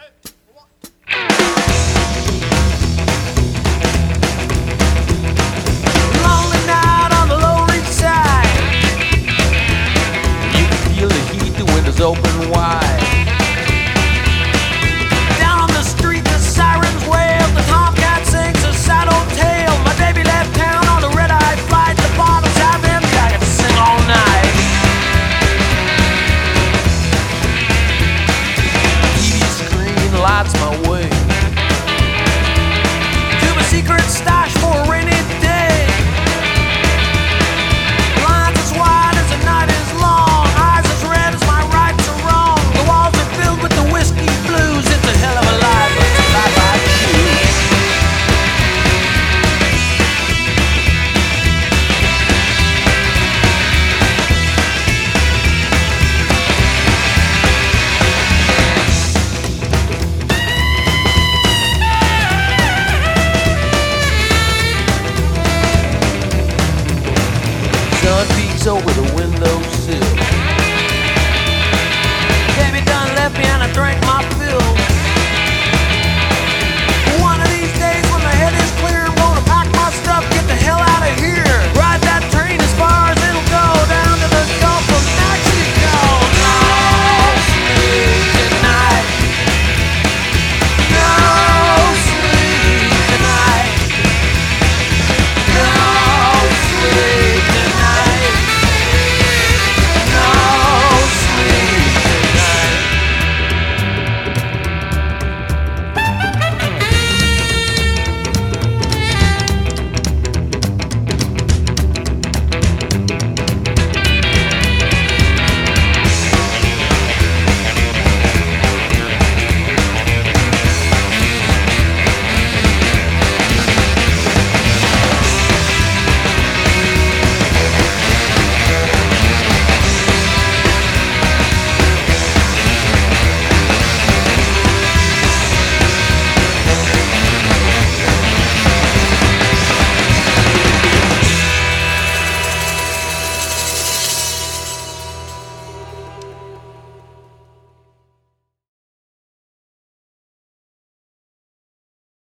Lonely night on the Lower East Side. You can feel the heat, the windows open wide. Down on the street, the sirens wail, the tomcat sings a sad old tale. My baby left town on a red-eye flight. The bottles have empty, I can sing all night. TV screen lights my way.